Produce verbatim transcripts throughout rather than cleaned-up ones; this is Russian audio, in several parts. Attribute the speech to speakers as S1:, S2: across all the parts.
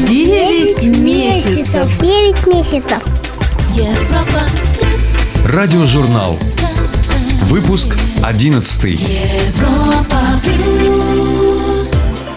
S1: Девять месяцев.
S2: Девять месяцев.
S3: Европа плюс.
S4: Радиожурнал. Выпуск одиннадцатый.
S3: Европа плюс.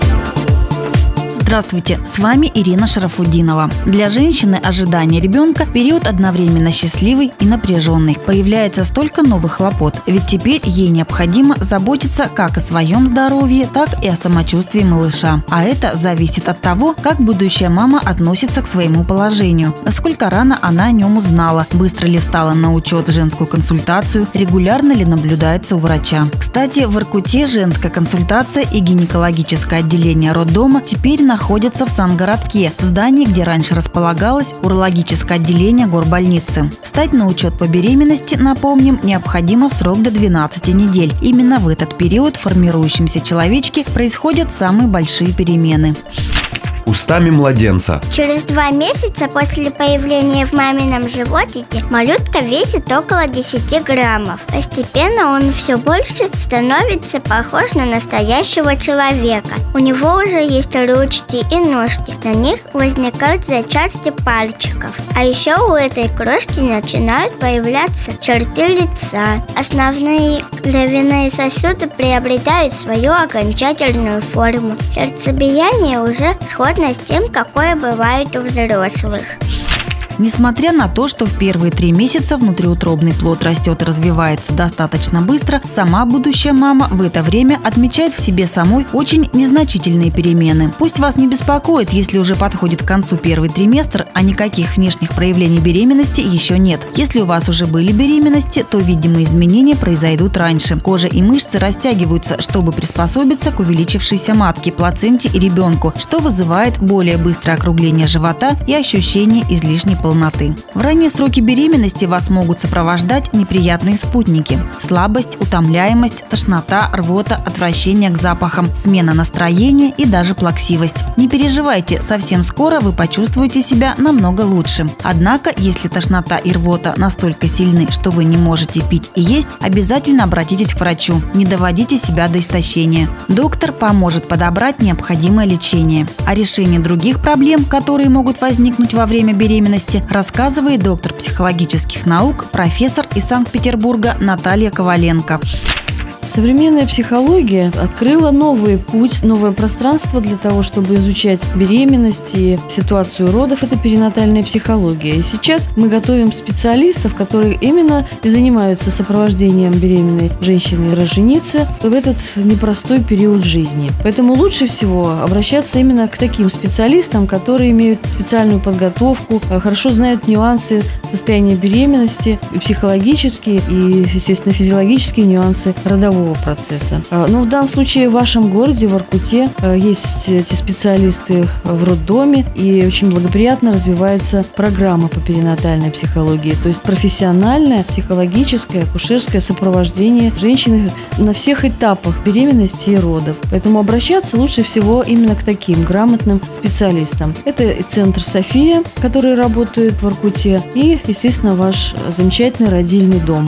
S5: Здравствуйте, с вами Ирина Шарафутдинова. Для женщины ожидание ребенка – период одновременно счастливый и напряженный. Появляется столько новых хлопот, ведь теперь ей необходимо заботиться как о своем здоровье, так и о самочувствии малыша. А это зависит от того, как будущая мама относится к своему положению, насколько рано она о нем узнала, быстро ли встала на учет в женскую консультацию, регулярно ли наблюдается у врача. Кстати, в Воркуте женская консультация и гинекологическое отделение роддома теперь находятся находится в Сангородке, в здании, где раньше располагалось урологическое отделение горбольницы. Встать на учет по беременности, напомним, необходимо в срок до двенадцати недель. Именно в этот период в формирующемся человечке происходят самые большие перемены.
S4: Устами младенца.
S2: Через два месяца после появления в мамином животике малютка весит около десяти граммов. Постепенно он все больше становится похож на настоящего человека. У него уже есть ручки и ножки. На них возникают зачатки пальчиков. А еще у этой крошки начинают появляться черты лица. Основные кровяные сосуды приобретают свою окончательную форму. Сердцебиение уже сходно с тем, какое бывает у взрослых.
S5: Несмотря на то, что в первые три месяца внутриутробный плод растет и развивается достаточно быстро, сама будущая мама в это время отмечает в себе самой очень незначительные перемены. Пусть вас не беспокоит, если уже подходит к концу первый триместр, а никаких внешних проявлений беременности еще нет. Если у вас уже были беременности, то видимые изменения произойдут раньше. Кожа и мышцы растягиваются, чтобы приспособиться к увеличившейся матке, плаценте и ребенку, что вызывает более быстрое округление живота и ощущение излишней полноты. В ранние сроки беременности вас могут сопровождать неприятные спутники: слабость, утомляемость, тошнота, рвота, отвращение к запахам, смена настроения и даже плаксивость. Не переживайте, совсем скоро вы почувствуете себя намного лучше. Однако, если тошнота и рвота настолько сильны, что вы не можете пить и есть, обязательно обратитесь к врачу. Не доводите себя до истощения. Доктор поможет подобрать необходимое лечение. О решении других проблем, которые могут возникнуть во время беременности, рассказывает доктор психологических наук, профессор из Санкт-Петербурга Наталья Коваленко.
S6: Современная психология открыла новый путь, новое пространство для того, чтобы изучать беременность и ситуацию родов. Это перинатальная психология. И сейчас мы готовим специалистов, которые именно и занимаются сопровождением беременной женщины и роженицы в этот непростой период жизни. Поэтому лучше всего обращаться именно к таким специалистам, которые имеют специальную подготовку, хорошо знают нюансы состояния беременности, и психологические, и, естественно, физиологические нюансы родового процесса. Но в данном случае в вашем городе, в Воркуте, есть эти специалисты в роддоме, и очень благоприятно развивается программа по перинатальной психологии, то есть профессиональное психологическое, акушерское сопровождение женщины на всех этапах беременности и родов. Поэтому обращаться лучше всего именно к таким грамотным специалистам. Это и центр «София», который работает в Воркуте, и, естественно, ваш замечательный родильный дом.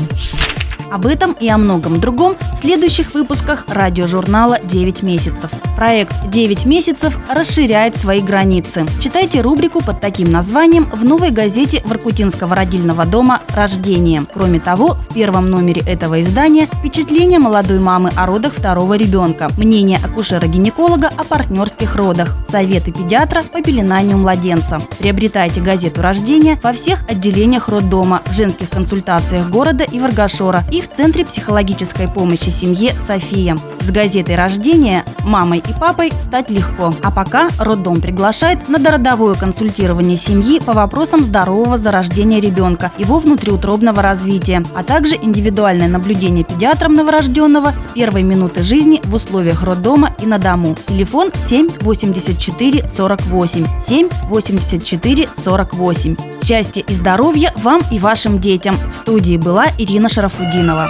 S5: Об этом и о многом другом в следующих выпусках радиожурнала «девять месяцев». Проект «девять месяцев» расширяет свои границы. Читайте рубрику под таким названием в новой газете Воркутинского родильного дома «Рождение». Кроме того, в первом номере этого издания впечатления молодой мамы о родах второго ребенка, мнение акушера-гинеколога о партнерских родах, советы педиатра по пеленанию младенца. Приобретайте газету «Рождение» во всех отделениях роддома, в женских консультациях города и Варгашора и в Центре психологической помощи семье «София». С газетой «Рождение» мамой и папой стать легко. А пока роддом приглашает на дородовое консультирование семьи по вопросам здорового зарождения ребенка, его внутриутробного развития, а также индивидуальное наблюдение педиатром новорожденного с первой минуты жизни в условиях роддома и на дому. Телефон семь восемьдесят четыре сорок восемь. семь восемьдесят четыре сорок восемь. Счастья и здоровья вам и вашим детям. В студии была Ирина Шарафутдинова.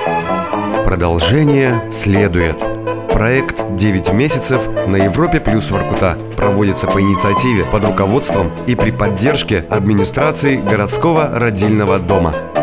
S4: Продолжение следует. Проект «девять месяцев» на Европе плюс Воркута проводится по инициативе под руководством и при поддержке администрации городского родильного дома.